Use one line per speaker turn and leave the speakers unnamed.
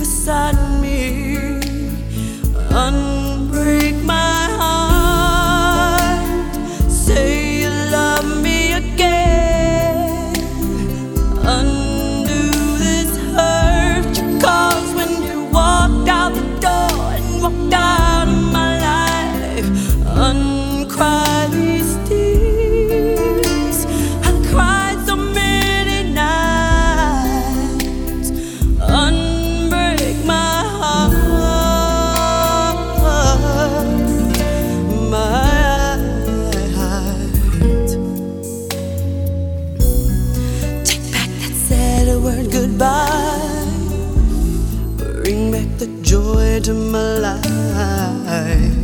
beside me, unbreak my heart. Say you love me again, undo this hurt you caused when you walked out the door and walked out of my life. Uncry these tears I cried so many nights. Unbreak my heart, my heart. Take back that sad word goodbye. Bring back the joy to my life.